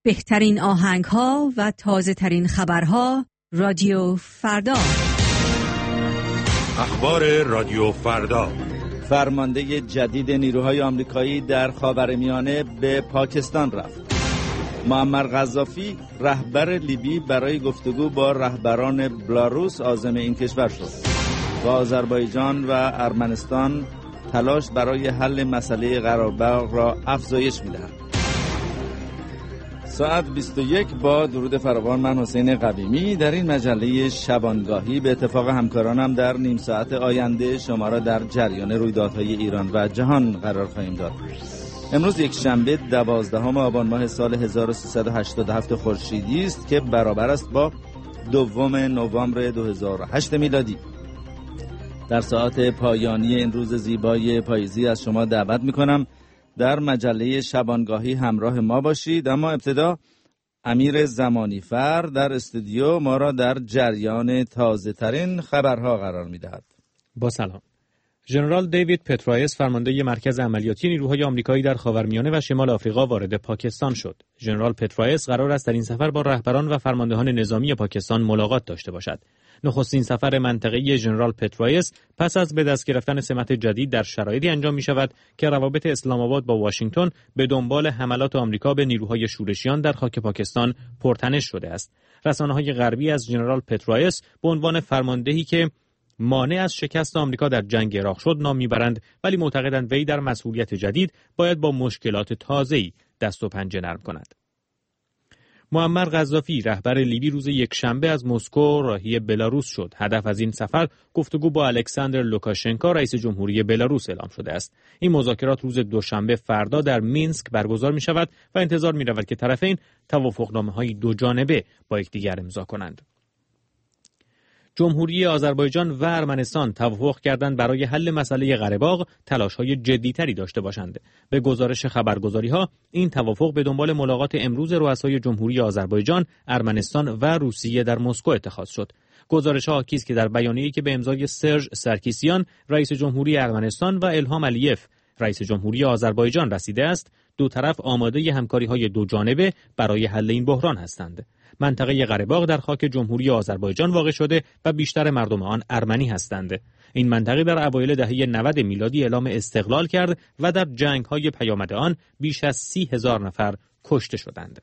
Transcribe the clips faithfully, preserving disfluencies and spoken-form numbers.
بهترین آهنگ‌ها و تازه‌ترین خبرها رادیو فردا. اخبار رادیو فردا. فرمانده جدید نیروهای آمریکایی در خاورمیانه به پاکستان رفت. معمر قذافی رهبر لیبی برای گفتگو با رهبران بلاروس عازم این کشور شد. و آذربایجان و ارمنستان تلاش برای حل مسئله قره‌باغ را افزایش می‌دهند. ساعت بیست و یک با درود فراوان، من حسین قویمی در این مجله شبانگاهی به اتفاق همکارانم در نیم ساعت آینده شما را در جریان رویدادهای ایران و جهان قرار خواهیم داد. امروز یک شنبه دوازدهم آبان ماه سال هزار و سیصد و هشتاد و هفت خورشیدی است که برابر است با دوم نوامبر دو هزار و هشت میلادی. در ساعت پایانی این روز زیبای پاییزی از شما دعوت می‌کنم در مجله شبانگاهی همراه ما باشید. اما ابتدا امیر زمانیفر در استودیو ما را در جریان تازه ترین خبرها قرار می‌دهد. با سلام. ژنرال دیوید پترایس فرمانده مرکز عملیاتی نیروهای آمریکایی در خاورمیانه و شمال آفریقا وارد پاکستان شد. ژنرال پترایس قرار است در این سفر با رهبران و فرماندهان نظامی پاکستان ملاقات داشته باشد. نخستین سفر منطقه‌ای ژنرال پترایس پس از به دست گرفتن سمت جدید در شرایطی انجام می شود که روابط اسلام آباد با واشنگتن به دنبال حملات آمریکا به نیروهای شورشیان در خاک پاکستان پرتنش شده است. رسانه‌های غربی از ژنرال پترایس به عنوان فرماندهی که مانع از شکست آمریکا در جنگ عراق شد نام میبرند، ولی معتقدند وی در مسئولیت جدید باید با مشکلات تازه‌ای دست و پنجه نرم کند. معمر قذافی رهبر لیبی روز یکشنبه از مسکو راهی بلاروس شد. هدف از این سفر گفتگو با الکساندر لوکاشنکو رئیس جمهوری بلاروس اعلام شده است. این مذاکرات روز دوشنبه فردا در مینسک برگزار می شود و انتظار می رود که طرفین توافقنامه‌های دو جانبه با یکدیگر امضا کنند. جمهوری آذربایجان و ارمنستان توافق کردند برای حل مسئله قره‌باغ تلاش‌های جدی‌تری داشته باشند. به گزارش خبرگزاری‌ها این توافق به دنبال ملاقات امروز رؤسای جمهوری آذربایجان، ارمنستان و روسیه در مسکو اتخاذ شد. گزارش‌ها حاکی است که در بیانیه‌ای که به امضای سرژ سرکیسیان رئیس جمهوری ارمنستان و الهام علیف رئیس جمهوری آذربایجان رسیده است، دو طرف آماده همکاری‌های دو جانبه برای حل این بحران هستند. منطقه قره‌باغ در خاک جمهوری آذربایجان واقع شده و بیشتر مردم آن ارمنی هستند. این منطقه در اوایل دهه نود میلادی اعلام استقلال کرد و در جنگ‌های پیامد آن بیش از سی هزار نفر کشته شدند.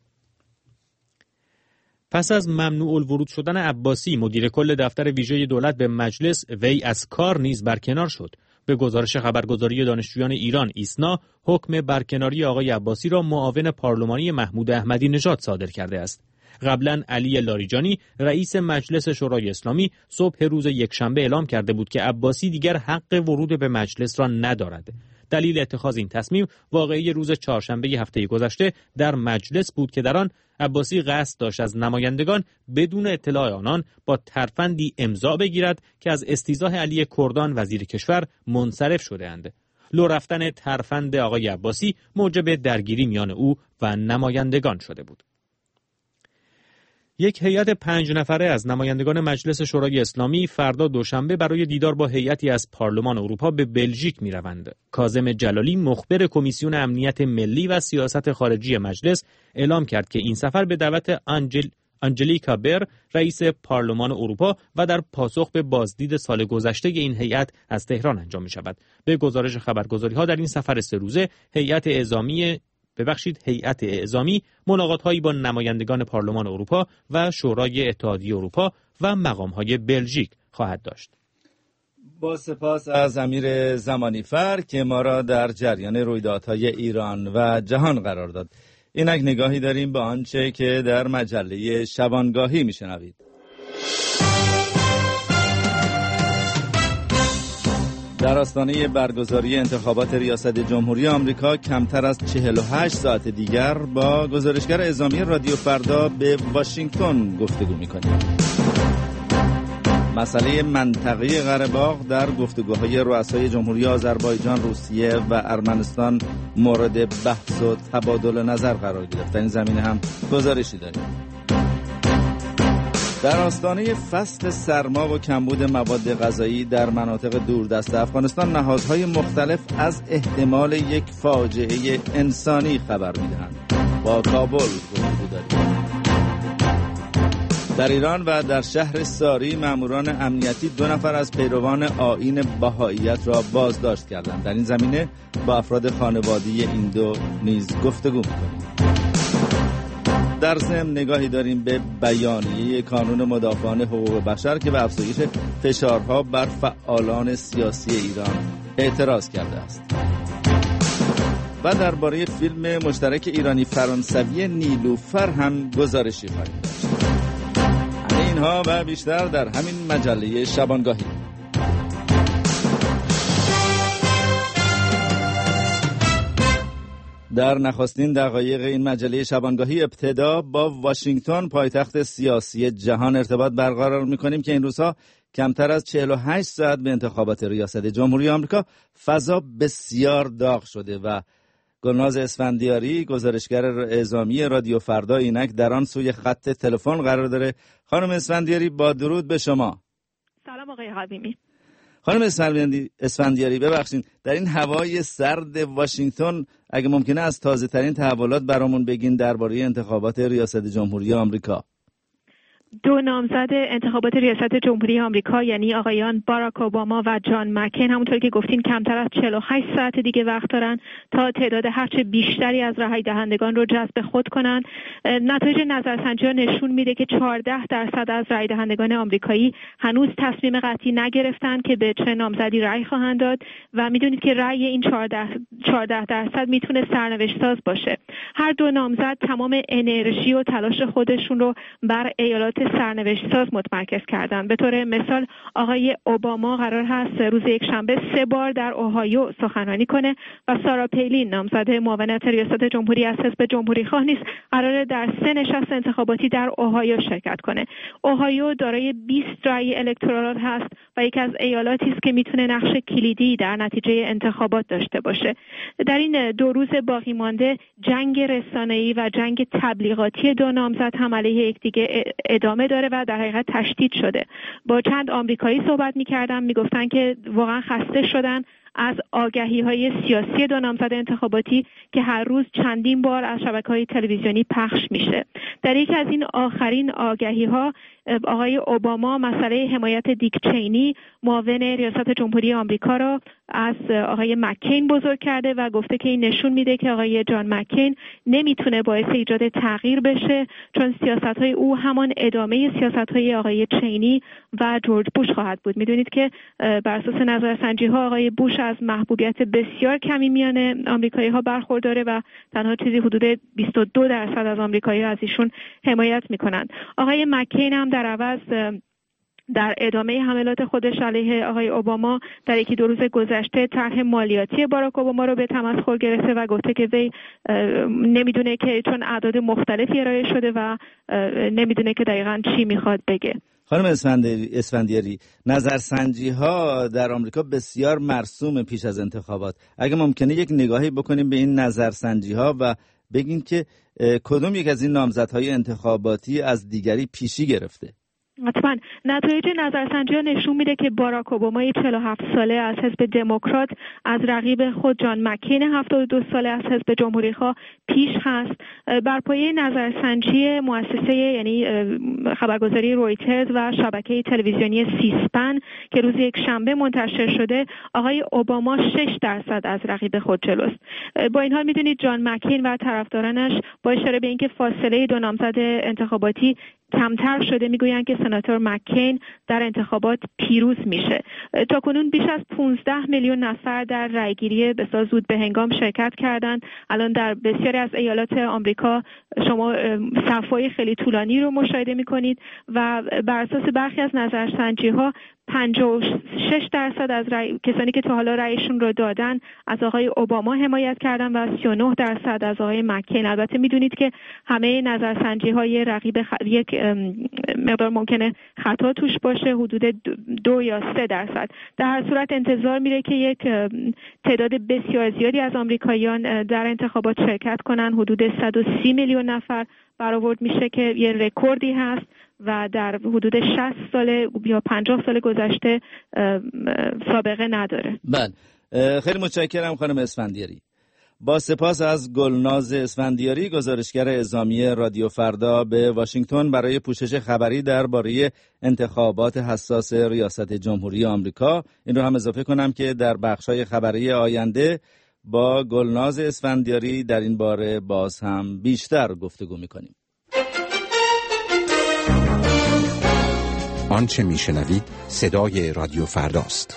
پس از ممنوع الورود شدن عباسی مدیر کل دفتر ویژه دولت به مجلس، وی از کار نیز برکنار شد. به گزارش خبرگزاری دانشجویان ایران ایسنا، حکم برکناری آقای عباسی را معاون پارلمانی محمود احمدی نژاد صادر کرده است. قبلا علی لاریجانی رئیس مجلس شورای اسلامی صبح روز یکشنبه اعلام کرده بود که عباسی دیگر حق ورود به مجلس را ندارد. دلیل اتخاذ این تصمیم واقعی روز چهارشنبه هفته گذشته در مجلس بود که در آن عباسی قصد داشت از نمایندگان بدون اطلاع آنان با ترفندی امضا بگیرد که از استیضاح علی کردان وزیر کشور منصرف شده اند. لو رفتن ترفند آقای عباسی موجب درگیری میان او و نمایندگان شده بود. یک هیئت پنج نفره از نمایندگان مجلس شورای اسلامی فردا دوشنبه برای دیدار با هیئتی از پارلمان اروپا به بلژیک می‌روند. کاظم جلالی مخبر کمیسیون امنیت ملی و سیاست خارجی مجلس اعلام کرد که این سفر به دعوت آنجل آنجلیکا بر رئیس پارلمان اروپا و در پاسخ به بازدید سال گذشته این هیئت از تهران انجام می‌شود. به گزارش خبرگزاری‌ها در این سفر سه روزه هیئت اعزامی ببخشید هیئت اعزامی ملاقات‌هایی با نمایندگان پارلمان اروپا و شورای اتحادیه اروپا و مقام‌های بلژیک خواهد داشت. با سپاس از امیر زمانیفر که ما را در جریان رویدادهای ایران و جهان قرار داد. اینک نگاهی داریم به آنچه که در مجله شبانگاهی میشنوید. در آستانه برگزاری انتخابات ریاست جمهوری آمریکا کمتر از چهل و هشت ساعت دیگر با گزارشگر اعزامی رادیو فردا به واشنگتن گفتگو می‌کنیم. مسئله منطقه قره‌باغ در گفتگوهای رؤسای جمهوری آذربایجان، روسیه و ارمنستان مورد بحث و تبادل نظر قرار گرفت. در این زمینه هم گزارشی داریم. در آستانه فصل سرما و کمبود مواد غذایی در مناطق دوردست افغانستان نهادهای مختلف از احتمال یک فاجعه انسانی خبر می‌دهند. با کابل گفتگو داریم. در ایران و در شهر ساری ماموران امنیتی دو نفر از پیروان آیین بهائیت را بازداشت کردند. در این زمینه با افراد خانوادگی این دو نیز گفتگو می‌کنیم. در ضمن نگاهی داریم به بیانیه کانون مدافعان حقوق بشر که به افزایش فشارها بر فعالان سیاسی ایران اعتراض کرده است. و درباره فیلم مشترک ایرانی فرانسوی نیلوفر هم گزارشی خواهیم داشت. اینها و بیشتر در همین مجله شبانگاهی. در نخستین دقایق این مجله شبانگاهی ابتدا با واشنگتن پایتخت سیاسی جهان ارتباط برقرار می‌کنیم که این روزها کمتر از چهل و هشت ساعت به انتخابات ریاست جمهوری آمریکا فضا بسیار داغ شده و گلناز اسفندیاری گزارشگر اعزامی رادیو فردا اینک در آن سوی خط تلفن قرار داره. خانم اسفندیاری با درود به شما. سلام آقای قویمی. خانم اسفندیاری ببخشید در این هوای سرد واشنگتن اگه ممکنه از تازه ترین تحولات برامون بگین درباره انتخابات ریاست جمهوری آمریکا. دو نامزد انتخابات ریاست جمهوری آمریکا یعنی آقایان باراک اوباما و جان مکین همونطور که گفتین کمتر از چهل و هشت ساعت دیگه وقت دارن تا تعداد هرچه بیشتری از رای دهندگان رو جذب خود کنن. نتایج نظرسنجی‌ها نشون میده که چهارده درصد از رای دهندگان آمریکایی هنوز تصمیم قطعی نگرفتن که به چه نامزدی رای خواهند داد و میدونید که رای این چهارده درصد میتونه سرنوشت ساز باشه. هر دو نامزد تمام انرژی و تلاش خودشون رو بر ایالات سرنوشت ساز متمرکز کردن. به طور مثال آقای اوباما قرار هست روز یک شنبه سه بار در اوهایو سخنرانی کنه و سارا پیلین نامزد معاونت ریاست جمهوری از حزب جمهوری خواه نیز قرار در سه نشست انتخاباتی در اوهایو شرکت کنه. اوهایو دارای بیست رای الکتورال هست و یکی از ایالاتی است که میتونه نقش کلیدی در نتیجه انتخابات داشته باشه. در این دو روز باقی مانده جنگ رسانه‌ای و جنگ تبلیغاتی دو نامزد هم علیه یکدیگه ادامه داره و در حقیقت تشدید شده. با چند آمریکایی صحبت می‌کردم میگفتن که واقعا خسته شدن از آگهی‌های سیاسی دو نامزد انتخاباتی که هر روز چندین بار از شبکه‌های تلویزیونی پخش میشه. در یکی از این آخرین آگهی‌ها آقای اوباما مسئله حمایت دیک چینی معاون ریاست جمهوری آمریکا را از آقای مکین بزرگ کرده و گفته که این نشون میده که آقای جان مکین نمیتونه باعث ایجاد تغییر بشه چون سیاست‌های او همان ادامه سیاست‌های آقای چینی و جورج بوش خواهد بود. میدونید که بر اساس نظرسنجی‌ها آقای بوش از محبوبیت بسیار کمی میان آمریکایی‌ها برخورداره و تنها چیزی حدود بیست و دو درصد از آمریکایی‌ها از ایشون حمایت میکنن. آقای مکین هم در عوض در ادامه حملات خودش علیه آقای اوباما در یکی دو روز گذشته طرح مالیاتی باراک اوباما رو به تمسخر گرفته و گفته که وی نمیدونه که چون اعداد مختلفی ارائه شده و نمیدونه که دقیقاً چی میخواد بگه. خانم اسفندیاری نظرسنجی ها در آمریکا بسیار مرسوم پیش از انتخابات. اگه ممکنه یک نگاهی بکنیم به این نظرسنجی ها و بگین که کدوم یک از این نامزدهای انتخاباتی از دیگری پیشی گرفته؟ حتما نتایج نظرسنجی‌ها نشون میده که باراک اوباما چهل و هفت ساله از حزب دموکرات از رقیب خود جان مکین هفتاد و دو ساله از حزب جمهوری خواه پیش هست. بر پایه نظرسنجی مؤسسه یعنی خبرگزاری رویترز و شبکه تلویزیونی سیسپن که روز یک شنبه منتشر شده آقای اوباما شش درصد از رقیب خود جلوست. با این حال میدونید جان مکین و طرفدارانش با اشاره به اینکه فاصله دو نامزد انتخاباتی کمتر شده میگویند که سناتور مکین در انتخابات پیروز میشه. تا کنون بیش از پانزده میلیون نفر در رأیگیری بسیار زود به هنگام شرکت کردند. الان در بسیاری از ایالات آمریکا شما صف‌های خیلی طولانی رو مشاهده میکنید و بر اساس برخی از نظرسنجی‌ها پنجاه و شش درصد از رأی کسانی که تا حالا رأیشون رو دادن از آقای اوباما حمایت کردن و سی و نه درصد از آقای مکین. البته میدونید که همه نظرسنجی‌های رقیب خ... یک مقدار ممکنه خطا توش باشه حدود دو یا سه درصد. در هر صورت انتظار میره که یک تعداد بسیار زیادی از آمریکاییان در انتخابات شرکت کنن. حدود صد و سی میلیون نفر برآورد میشه که یه رکوردی هست و در حدود شصت سال یا پنجاه سال گذشته سابقه نداره. بله خیلی متشکرم خانم اسفندیاری. با سپاس از گلناز اسفندیاری، گزارشگر اعزامی رادیو فردا به واشنگتن برای پوشش خبری درباره انتخابات حساس ریاست جمهوری آمریکا. این رو هم اضافه کنم که در بخش‌های خبری آینده با گلناز اسفندیاری در این باره باز هم بیشتر گفتگو می‌کنیم. آنچه میشنوید صدای رادیو فرداست.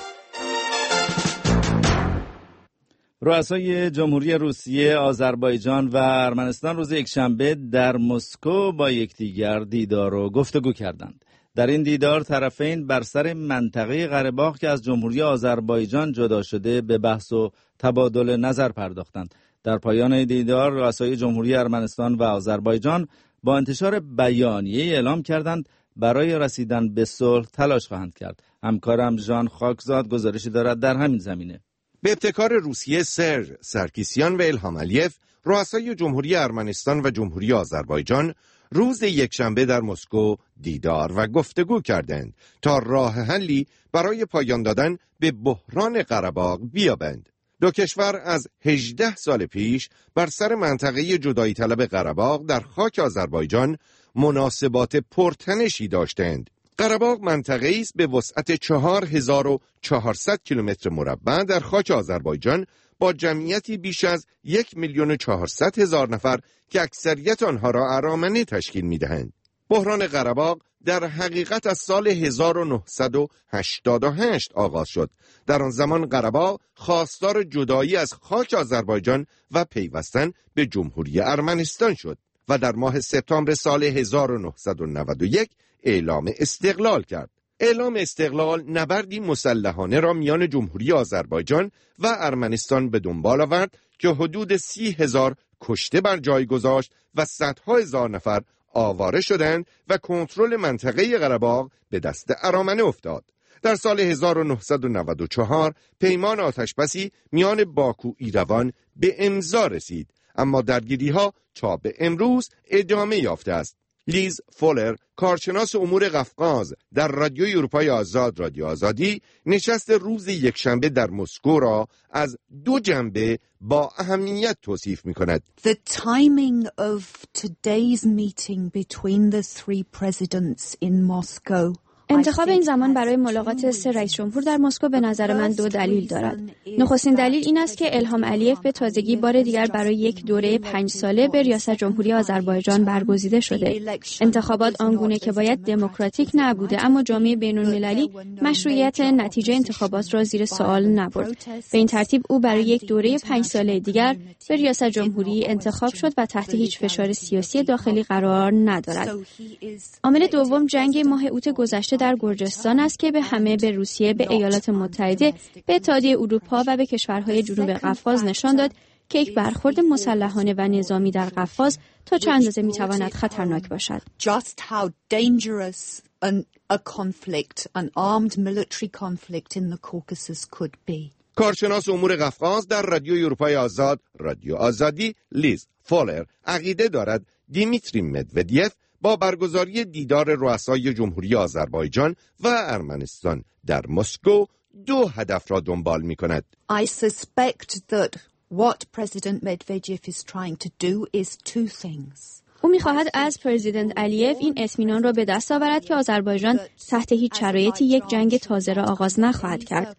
رؤسای جمهوری روسیه، آذربایجان و ارمنستان روز یکشنبه در مسکو با یکدیگر دیدار و گفتگو کردند. در این دیدار طرفین بر سر منطقه قره باغ که از جمهوری آذربایجان جدا شده به بحث و تبادل نظر پرداختند. در پایان دیدار رؤسای جمهوری ارمنستان و آذربایجان با انتشار بیانیه اعلام کردند برای رسیدن به صلح تلاش خواهند کرد. همکارم ژان خاکزاد گزارشی دارد در همین زمینه. به ابتکار روسیه سرژ سرکیسیان و الهام علیف، رؤسای جمهوری ارمنستان و جمهوری آذربایجان روز یکشنبه در مسکو دیدار و گفتگو کردند تا راه حلی برای پایان دادن به بحران قره باغ بیابند. دو کشور از هجده سال پیش بر سر منطقه جدایی طلب قره باغ در خاک آذربایجان مناسبات پرتنشی داشتند. قره باغ منطقه‌ای است به وسعت چهار هزار و چهارصد کیلومتر مربع در خاک آذربایجان با جمعیتی بیش از یک میلیون و چهارصد هزار نفر که اکثریت آنها را ارامنه تشکیل می‌دهند. بحران قره باغ در حقیقت از سال هزار و نهصد و هشتاد و هشت آغاز شد. در آن زمان قره باغ خواستار جدایی از خاک آذربایجان و پیوستن به جمهوری ارمنستان شد و در ماه سپتامبر سال هزار و نهصد و نود و یک اعلام استقلال کرد. اعلام استقلال نبردی مسلحانه را میان جمهوری آذربایجان و ارمنستان به دنبال آورد که حدود سی هزار کشته بر جای گذاشت و صدها هزار نفر آواره شدند و کنترل منطقه قره باغ به دست ارامنه افتاد. در سال هزار و نهصد و نود و چهار پیمان آتشبسی میان باکو ایروان به امضا رسید، اما درگیری‌ها تا به امروز ادامه یافته است. لیز فولر، کارشناس امور قفقاز در رادیوی اروپای آزاد رادیو آزادی، نشست روز یکشنبه در مسکو را از دو جنبه با اهمیت توصیف می‌کند. The timing of today's meeting between the three presidents in Moscow. انتخاب این زمان برای ملاقات سه رئیس جمهور در مسکو به نظر من دو دلیل دارد. نخستین دلیل این است که الهام علیف به تازگی بار دیگر برای یک دوره پنج ساله به ریاست جمهوری آذربایجان برگزیده شده. انتخابات آنگونه که باید دموکراتیک نبوده، اما جامعه بین‌المللی مشروعیت نتیجه انتخابات را زیر سوال نبرد. به این ترتیب او برای یک دوره پنج ساله دیگر به ریاست جمهوری انتخاب شد و تحت هیچ فشار سیاسی داخلی قرار ندارد. عامل دوم جنگ ماه اوت گذشته در گرجستان است که به همه، به روسیه، به ایالات متحده، به اتحادیه اروپا و به کشورهای جنوب قفقاز نشان داد که یک برخورد مسلحانه و نظامی در قفقاز تا چند اندازه میتواند خطرناک باشد. Just how dangerous an, a conflict, an armed military conflict in the Caucasus could be. کارشناس امور قفقاز در رادیوی اروپای آزاد رادیو آزادی لیز فولر عقیده دارد دیمیتری مدودیف با برگزاری دیدار رؤسای جمهوری آذربایجان و ارمنستان در مسکو دو هدف را دنبال می کند. I suspect that what President Medvedev is trying to do is two things. او می‌خواهد از پرزیدنت علیف این اطمینان را به دست آورد که آذربایجان تحت هیچ شرایطی یک جنگ تازه را آغاز نخواهد کرد.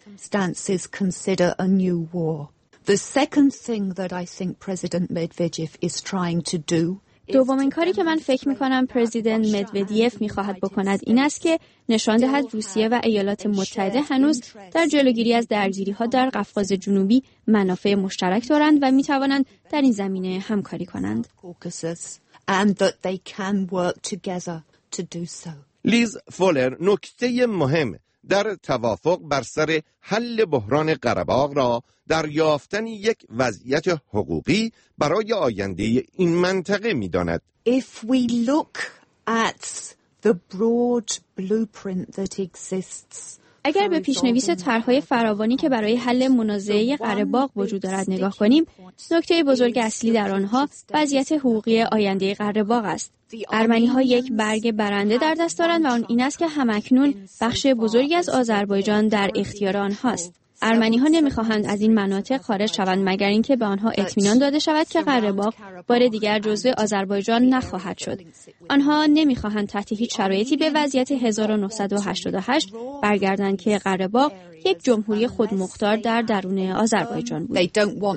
The second thing that I think President Medvedev is trying to do دومین کاری که من فکر می‌کنم پرزیدنت مدودیف می‌خواهد بکند این است که نشان دهد روسیه و ایالات متحده هنوز در جلوگیری از درگیری‌ها در قفقاز جنوبی منافع مشترک دارند و می‌توانند در این زمینه همکاری کنند. And that they can work together to do so. لیز فولر نکته مهم در توافق بر سر حل بحران قره باغ را در یافتن یک وضعیت حقوقی برای آینده این منطقه می‌داند. If we look at the broad blueprint that exists, اگر به پیشنویس طرح‌های فراوانی که برای حل منازعه قره باغ وجود دارد نگاه کنیم، نکته بزرگ اصلی در آنها وضعیت حقوقی آینده قره باغ است. ارمنی‌ها یک برگ برنده در دست دارند و آن این است که همکنون بخش بزرگی از آذربایجان در اختیار آنهاست. ارمنی‌ها نمی‌خواهند از این مناطق خارج شوند مگر اینکه به آنها اطمینان داده شود که قره باغ بار دیگر جزو آذربایجان نخواهد شد. آنها نمی‌خواهند تحت هیچ شرایطی به وضعیت هزار و نهصد و هشتاد و هشت برگردند که قره باغ یک جمهوری خودمختار در درون آذربایجان بود.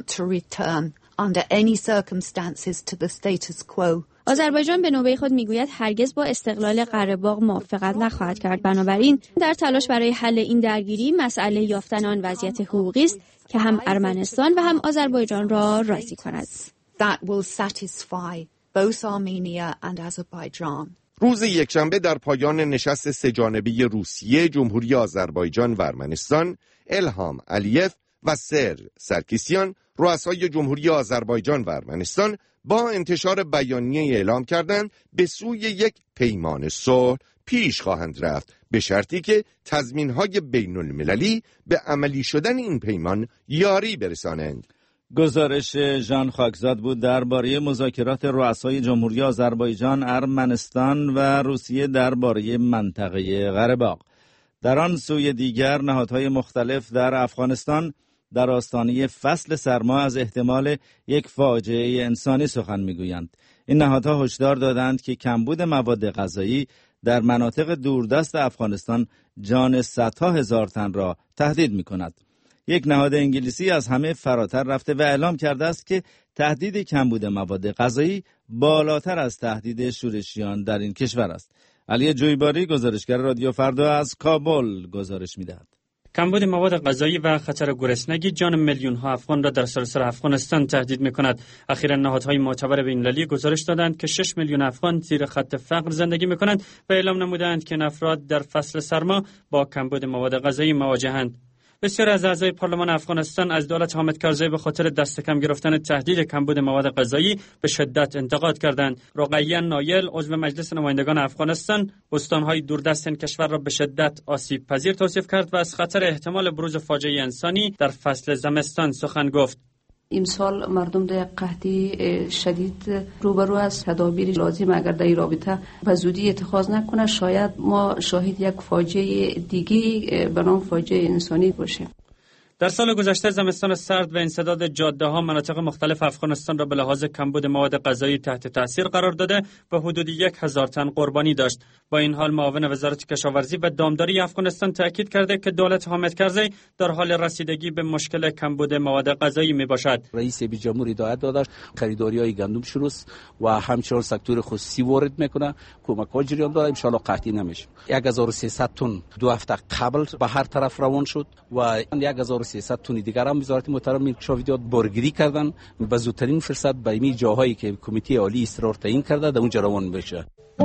Under any circumstances to the status quo. آذربایجان به نوبه خود میگوید هرگز با استقلال قره باغ موافقت نخواهد کرد. بنابراین در تلاش برای حل این درگیری مسئله یافتن آن وضعیت حقوقی است که هم ارمنستان و هم آذربایجان را راضی کند. That will satisfy both Armenia and Azerbaijan. روز یکشنبه در پایان نشست سه‌جانبه روسیه، جمهوری آذربایجان و ارمنستان، الهام علیف و سرژ سرکیسیان رؤسای جمهوری آذربایجان و ارمنستان با انتشار بیانیه اعلام کردند به سوی یک پیمان صلح پیش خواهند رفت به شرطی که تضمین‌های بین المللی به عملی شدن این پیمان یاری برسانند. گزارش ژان خاکزاد بود درباره مذاکرات رؤسای جمهوری آذربایجان، ارمنستان و روسیه درباره منطقه قره باغ. در آن سوی دیگر نهادهای مختلف در افغانستان در آستانه فصل سرما از احتمال یک فاجعه انسانی سخن میگویند. این نهادها هشدار دادند که کمبود مواد غذایی در مناطق دوردست افغانستان جان صدها هزار تن را تهدید میکند. یک نهاد انگلیسی از همه فراتر رفته و اعلام کرده است که تهدید کمبود مواد غذایی بالاتر از تهدید شورشیان در این کشور است. علی جویباری، گزارشگر رادیو فردا از کابل گزارش می‌دهد. کمبود مواد غذایی و خطر گرسنگی جان میلیون ها افغان را در سراسر افغانستان تهدید می‌کند. اخیراً نهادهای معتبر بین‌المللی گزارش دادند که شش میلیون افغان زیر خط فقر زندگی می‌کنند و اعلام نمودند که این افراد در فصل سرما با کمبود مواد غذایی مواجهند. بسیاری از اعضای پارلمان افغانستان از دولت حامد کرزی به خاطر دست کم گرفتن تهدید کمبود مواد غذایی به شدت انتقاد کردند. رقیه نایل، عضو مجلس نمایندگان افغانستان، استان‌های دوردست این کشور را به شدت آسیب پذیر توصیف کرد و از خطر احتمال بروز فاجعه انسانی در فصل زمستان سخن گفت. امسال مردم در قحطی شدید روبرو از تدابیر لازم اگر در این رابطه به زودی اتخاذ نکنه شاید ما شاهد یک فاجعه دیگه به نام فاجعه انسانی باشیم. در سال گذشته زمستان سرد و انسداد جاده‌ها مناطق مختلف افغانستان را به لحاظ کمبود مواد غذایی تحت تاثیر قرار داده و حدود یک هزار تن قربانی داشت. با این حال معاون وزارت کشاورزی و دامداری افغانستان تاکید کرده که دولت حامد کرزی در حال رسیدگی به مشکل کمبود مواد غذایی میباشد. رئیس جمهور هدایت داده خریداری‌های گندم شروع است و همچنین سکتور خصوصی وارد میکنه. کمک‌ها جریان داره، ان شاء الله قحطی نمیشه. هزار و سیصد تن دو هفته قبل به هر طرف روان شد و هزار و سیصد تن دیگر هم وزارت محترم کشاورزی بارگیری کردن به زودترین فرصت به این جاهایی که کمیته عالی اصرار تعیین کرده در اونجا روان بشه.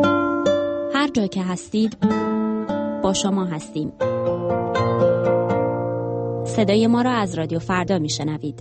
هر جا که هستید با شما هستیم. صدای ما را از رادیو فردا میشنوید.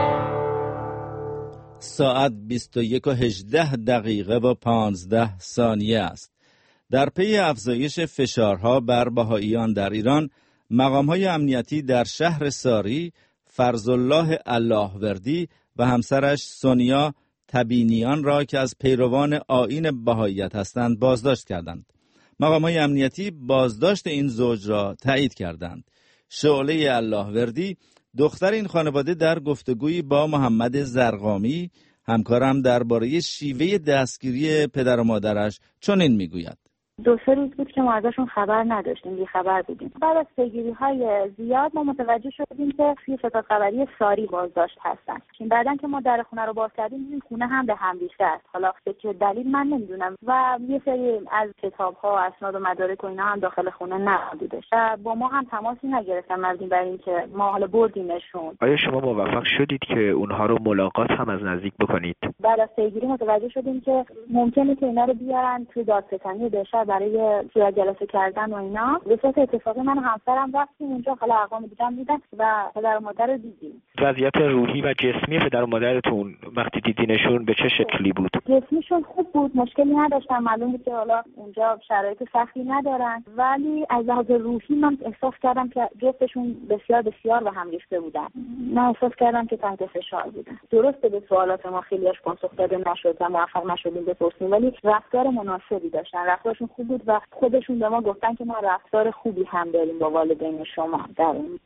ساعت بیست و یک و هجده دقیقه و پانزده ثانیه است. در پی افزایش فشارها بر بهائیان در ایران، مقام‌های امنیتی در شهر ساری فرزالله اللهوردی و همسرش سونیا تبینیان را که از پیروان آیین بهائیت هستند بازداشت کردند. مقام‌های امنیتی بازداشت این زوج را تایید کردند. شعله اللهوردی دختر این خانواده در گفتگویی با محمد زرقامی همکارم درباره شیوه دستگیری پدر و مادرش چنین میگوید. دو سه روز بود که ما ازشون خبر نداشتیم، بی خبر بودیم. بعد از پیگیری‌های زیاد ما متوجه شدیم که توی ستاد خبری ساری بازداشت هستن. بعدن که ما در خونه رو باز کردیم دیدیم خونه هم به هم ریخته است. حالا به چه دلیل من نمیدونم و یه سری از کتاب‌ها، اسناد و مدارک و اینا هم داخل خونه نبودش. با ما هم تماسی نگرفتن مبنی بر اینکه ما حالا بردیمشون. آیا شما موفق شدید که اونها رو ملاقات هم از نزدیک بکنید؟ بعد از پیگیری متوجه شدیم که ممکنه که اینا رو بیارن توی دادستانی بهشهر برای صورت جلسه کردن و اینا. به صورت اتفاقی من و همسرم رفتیم اونجا، حالا اقوام دیگه هم دیدن و پدر و مادر رو دیدیم. وضعیت روحی و جسمی پدر و مادرتون وقتی دیدینشون به چه شکلی بود؟ جسمیشون خوب بود، مشکلی نداشتن. معلوم بود که حالا اونجا شرایط سختی ندارن، ولی از لحاظ روحی من احساس کردم که جفتشون بسیار بسیار به هم ریخته بودن. من احساس کردم که تحت فشار بودن. درسته به سوالات ما خیلیش پاسخ داده نشد و موفق نشدیم بپرسیم، ولی رفتار مناسبی داشتن. رفتارشون خوب بود و خودشون به ما گفتن که ما رفتار خوبی هم داریم با والدین شما در اونجا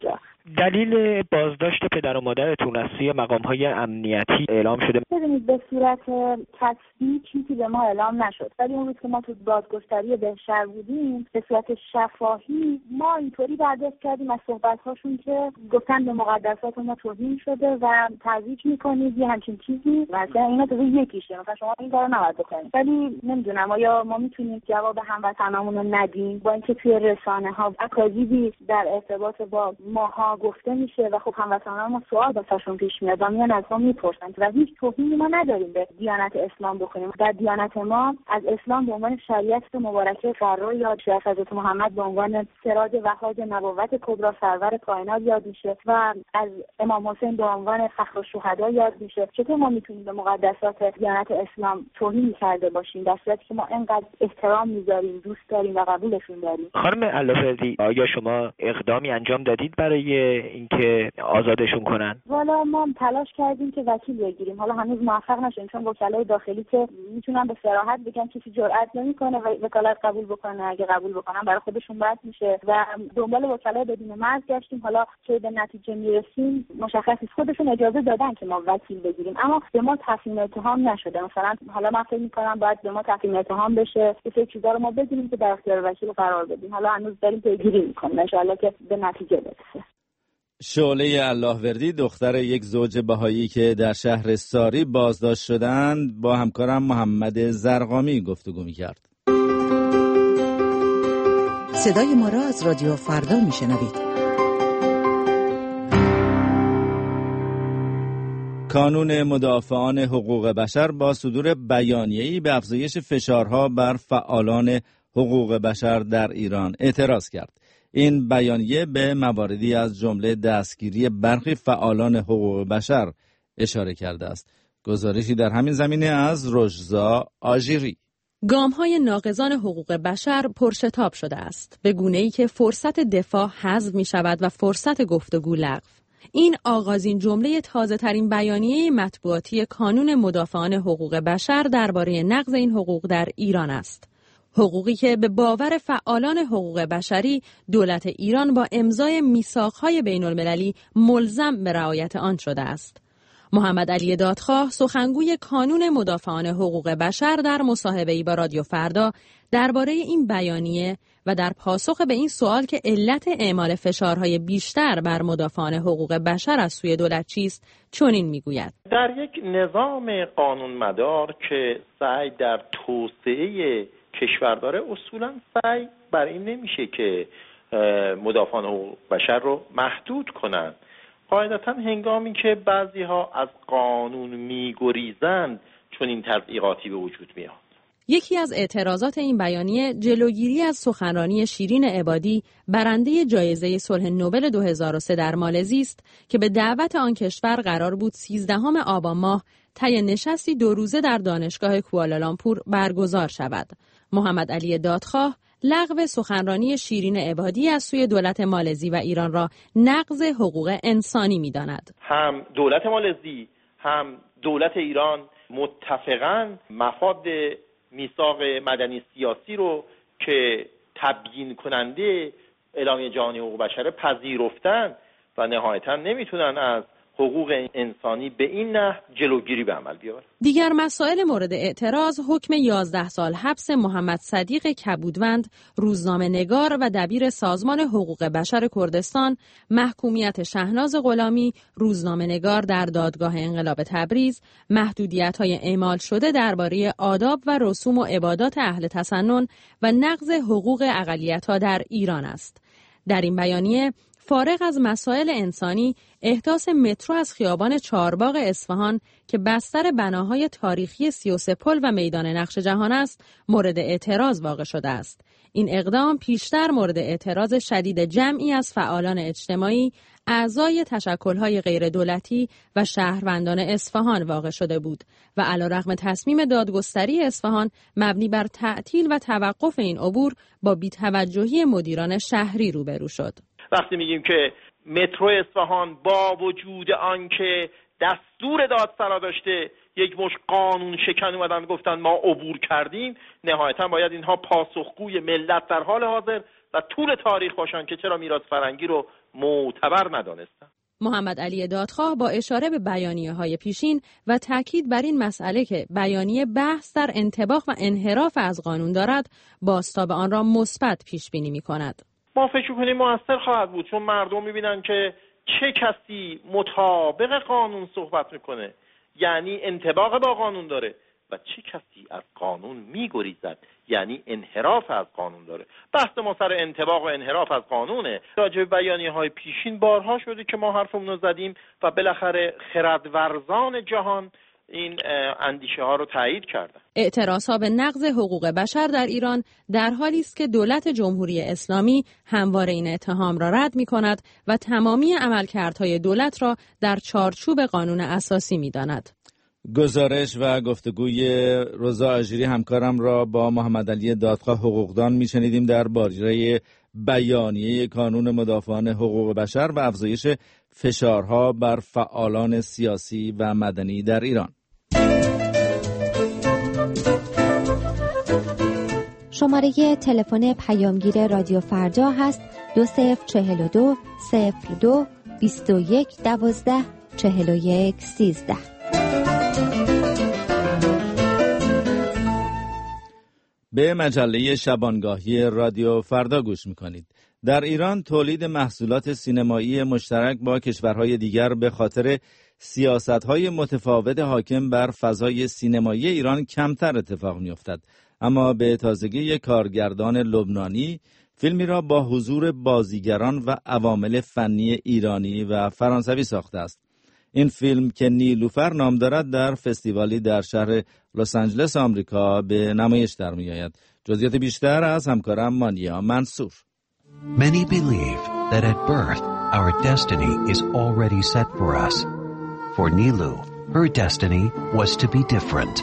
دلیل بازداشت پدر و مادرتون از سوی مقام‌های امنیتی اعلام شده؟ ببینید به صورت کسبی چیزی به ما اعلام نشد، ولی اون روز که ما تو دادگستری بهشهر بودیم به صورت شفاهی ما اینطوری برداشت کردیم از صحبت‌هاشون که گفتن به مقدسات ما توهین شده و تضییع می‌کنید یه همچین چیزی، مثلا اینا تو یکیشه، مثلا شما این کارو نباید بکنید. ولی نمیدونم آیا ما میتونیم جواب هموطنامون رو ندیم با اینکه توی رسانه‌ها اکاذیبی در ارتباط با ماها گفته میشه و خب هموطنان ما سوال واسهشون پیش میاد و میان از ما میپرسن و هیچ توهینی ما نداریم به دیانت اسلام بکنیم. در دیانت ما از اسلام به عنوان شریعت مبارکه قرار یاد شده، از حضرت محمد به عنوان سراج وهاج نبوت کبری سرور کائنات یاد میشه و از امام حسین به عنوان فخر الشهدا یاد میشه. چطور ما میتونیم به مقدسات دیانت اسلام توهین کرده باشیم در صورتی که ما انقدر احترام میذاریم، دوست داریم و قبولشون داریم؟ خانم علافردی، آیا شما اقدامی انجام دادید برای اینکه آزادشون کنن؟ والا ما تلاش کردیم که وکیل بگیریم، حالا هنوز موفق نشدیم چون وکلای داخلی که میتونن به صراحت بگن کسی جرئت نمیکنه و وکالت قبول بکنه، اگه قبول بکنن برای خودشون بد میشه و دنبال وکلای بدون مرز گشتیم. حالا که به نتیجه میرسیم مشخص است خودشون اجازه دادن که ما وکیل بگیریم، اما به ما تفهیم اتهام نشده. مثلا حالا من فکر میکنم باید به ما تفهیم اتهام بشه، یه چیزا رو ما بگیریم که در اختیار وکیل قرار بدیم. حالا هنوز داریم پیگیری میکنیم، ان شاءالله که به نتیجه برسه. شعله اللهوردی، دختر یک زوج بهایی که در شهر ساری بازداشت شدند، با همکارم محمد زرقامی گفتگو می‌کرد. صدای ما را از رادیو فردا میشنوید. کانون مدافعان حقوق بشر با صدور بیانیه‌ای به افزایش فشارها بر فعالان حقوق بشر در ایران اعتراض کرد. این بیانیه به مواردی از جمله دستگیری برخی فعالان حقوق بشر اشاره کرده است. گزارشی در همین زمینه از رژزا آژیری. گام‌های ناقضان حقوق بشر پرشتاب شده است، به گونه‌ای که فرصت دفاع حذف می‌شود و فرصت گفتگو لغو. این آغازین جمله تازه‌ترین بیانیه مطبوعاتی کانون مدافعان حقوق بشر درباره نقض این حقوق در ایران است. حقوقی که به باور فعالان حقوق بشری دولت ایران با امضای میثاق‌های بین‌المللی ملزم به رعایت آن شده است. محمد علی دادخواه، سخنگوی کانون مدافعان حقوق بشر، در مصاحبه‌ای با رادیو فردا درباره این بیانیه و در پاسخ به این سوال که علت اعمال فشارهای بیشتر بر مدافعان حقوق بشر از سوی دولت چیست، چنین میگوید: در یک نظام قانونمدار که سعی در توسعه کشور داره، اصولا سعی بر این نمیشه که مدافعان حقوق بشر رو محدود کنن. قاعدتا هنگامی که بعضی ها از قانون میگریزند چون این تضییقاتی به وجود میاد. یکی از اعتراضات این بیانیه جلوگیری از سخنرانی شیرین عبادی، برنده جایزه صلح نوبل دو هزار و سه در مالزی است که به دعوت آن کشور قرار بود سیزدهم آبان ماه طی نشستی دو روزه در دانشگاه کوالالامپور برگزار شود. محمد علی دادخواه لغو سخنرانی شیرین عبادی از سوی دولت مالزی و ایران را نقض حقوق انسانی می‌داند. هم دولت مالزی هم دولت ایران متفقاً مفاد میثاق مدنی سیاسی رو که تبیین کننده اعلامیه جهانی حقوق بشر پذیرفتن و نهایتاً نمیتونن از حقوق انسانی به این نحو جلوگیری به عمل بیاورد. دیگر مسائل مورد اعتراض حکم یازده سال حبس محمد صدیق کبودوند، روزنامه نگار و دبیر سازمان حقوق بشر کردستان، محکومیت شهناز غلامی، روزنامه نگار در دادگاه انقلاب تبریز، محدودیت‌های اعمال شده درباره آداب و رسوم و عبادات اهل تسنن و نقض حقوق اقلیت‌ها در ایران است. در این بیانیه فارغ از مسائل انسانی، احداث مترو از خیابان چهارباغ اصفهان که بستر بناهای تاریخی سی و سه پل و میدان نقش جهان است، مورد اعتراض واقع شده است. این اقدام پیشتر مورد اعتراض شدید جمعی از فعالان اجتماعی، اعضای تشکل‌های غیر دولتی و شهروندان اصفهان واقع شده بود و علیرغم تصمیم دادگستری اصفهان مبنی بر تعطیل و توقف این عبور، با بی‌توجهی مدیران شهری روبرو شد. وقتی میگیم که مترو اصفهان با وجود آنکه دستور دادسرا داشته یک مش قانون شکن اومدن گفتن ما عبور کردیم، نهایتا باید اینها پاسخگوی ملت در حال حاضر و طول تاریخ باشن که چرا میراث فرهنگی رو معتبر ندانستن. محمد علی دادخواه با اشاره به بیانیه‌های پیشین و تاکید بر این مسئله که بیانیه بحث در انطباق و انحراف از قانون دارد، بازتاب آن را مثبت پیش بینی می‌کند. ما فکر کنیم موثر خواهد بود، چون مردم می‌بینن که چه کسی مطابق قانون صحبت می‌کنه، یعنی انطباق با قانون داره، و چه کسی از قانون می‌گریزد، یعنی انحراف از قانون داره. بحث ما سر انطباق و انحراف از قانونه. راجع به بیانیه‌های پیشین بارها شده که ما حرفمون رو زدیم و بالاخره خردورزان جهان این اندیشه ها رو تایید کردن. اعتراضها به نقض حقوق بشر در ایران در حالی است که دولت جمهوری اسلامی همواره این اتهام را رد می‌کند و تمامی عملکردهای دولت را در چارچوب قانون اساسی می‌داند. گزارش و گفتگوی رضا آژیری همکارم را با محمد علی دادخواه حقوقدان میشنیدیم در باره بیانیه کانون مدافعان حقوق بشر و افزایش فشارها بر فعالان سیاسی و مدنی در ایران. شماره تلفن پیامگیر رادیو فردا هست دو صفر چهل و دو صفر دو بیست و یک دوازده چهل و یک سیزده. به مجله شبانگاهی رادیو فردا گوش میکنید. در ایران تولید محصولات سینمایی مشترک با کشورهای دیگر به خاطر سیاستهای متفاوت حاکم بر فضای سینمایی ایران کمتر اتفاق میافتد. اما به تازگی کارگردان لبنانی فیلمی را با حضور بازیگران و عوامل فنی ایرانی و فرانسوی ساخته است. این فیلم که نیلوفر نام دارد در فستیوالی در شهر لس آنجلس آمریکا به نمایش در می‌آید. جزئیات بیشتر از همکارم مانیا منصور. Many believe that at birth our destiny is already set for us. For Nilu, her destiny was to be different.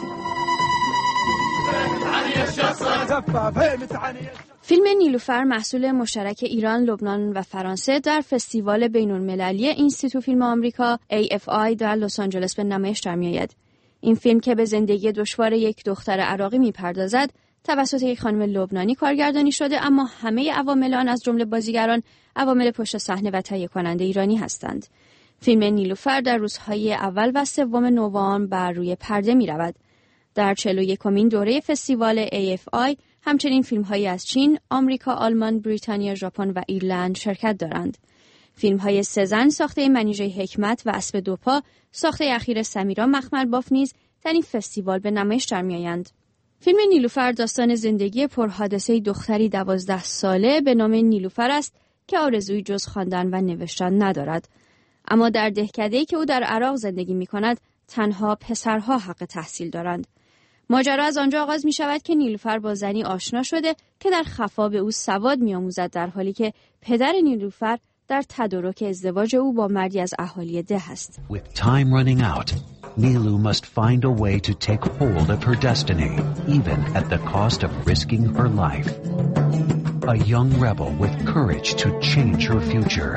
فیلم نیلوفر محصول مشترک ایران، لبنان و فرانسه در فستیوال بین‌المللی اینستیتو فیلم آمریکا ای اف آی در لس آنجلس به نمایش در می‌آید. این فیلم که به زندگی دشوار یک دختر عراقی می‌پردازد، توسط یک خانم لبنانی کارگردانی شده، اما همه عوامل آن از جمله بازیگران عوامل پشت صحنه و تهیه کننده ایرانی هستند. فیلم نیلوفر در روزهای اول و سوم نوامبر بر روی پرده می‌رود. در چهل و یکمین دوره فستیوال ای اف آی همچنین فیلم‌هایی از چین، آمریکا، آلمان، بریتانیا، ژاپن و ایرلند شرکت دارند. فیلم‌های سزن ساخته منیژه حکمت و اسب دوپا، ساخته اخیر سمیرا مخمل باف نیز در این فستیوال به نمایش در می‌آیند. فیلم نیلوفر داستان زندگی پرحادثه دختری دوازده ساله به نام نیلوفر است که آرزویی جز خواندن و نوشتن ندارد. اما در دهکده‌ای که او در عراق زندگی می‌کند، تنها پسرها حق تحصیل دارند. ماجرا از آنجا آغاز می شود که نیلوفر با زنی آشنا شده که در خفا به او سواد می آموزد، در حالی که پدر نیلوفر در تدارک ازدواج او با مردی از اهالی ده است. With time running out, Nilu must find a way to take hold of her destiny, even at the cost of risking her life. A young rebel with courage to change her future.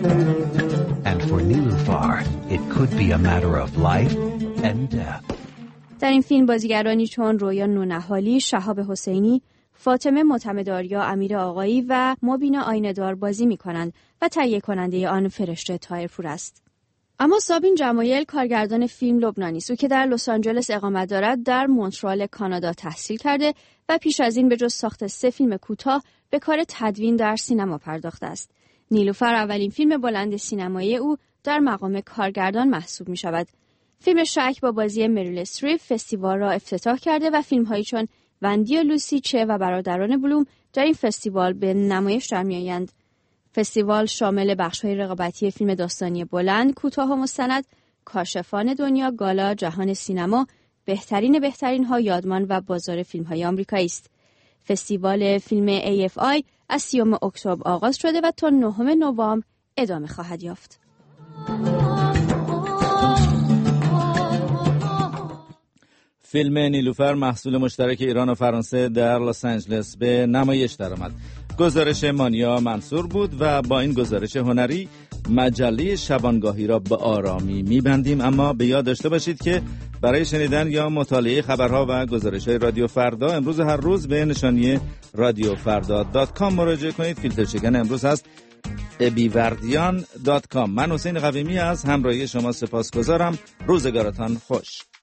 And for Nilufar, it could be a matter of life and death. در این فیلم بازیگرانی چون رویا نونهالی، شهاب حسینی، فاطمه معتمدآریا، امیر آقایی و مبینا آینه‌دار بازی می‌کنند و تهیه کننده آن فرشته طاهرپور است. اما سابین جمایل کارگردان فیلم لبنانی است که در لس آنجلس اقامت دارد، در مونترال کانادا تحصیل کرده و پیش از این به جز ساخت سه فیلم کوتاه به کار تدوین در سینما پرداخته است. نیلوفر اولین فیلم بلند سینمایی او در مقام کارگردان محسوب می‌شود. فیلم شک با بازی مریل استریپ فستیوال را افتتاح کرده و فیلم‌هایی چون وندی و لوسی چه و برادران بلوم در این فستیوال به نمایش در می‌آیند. فستیوال شامل بخش‌های رقابتی فیلم داستانی بلند، کوتاه و مستند، کاشفان دنیا، گالا، جهان سینما، بهترین بهترین‌ها، یادمان و بازار فیلم‌های آمریکایی است. فستیوال فیلم ای اف آی از سیوم اکتبر آغاز شده و تا نهم نوامبر ادامه خواهد یافت. فیلم نیلوفر محصول مشترک ایران و فرانسه در لس آنجلس به نمایش درآمد. گزارش مانیا منصور بود و با این گزارش هنری مجله شبانگاهی را به آرامی میبندیم. اما به یاد داشته باشید که برای شنیدن یا مطالعه خبرها و گزارش‌های رادیو فردا امروز هر روز به نشانی رادیو فردا دات کام مراجعه کنید. فیلتر شکن امروز هست ابیوردیان دات کام. من حسین قویمی از همراهی شما سپاسگزارم. روزگارتان خوش.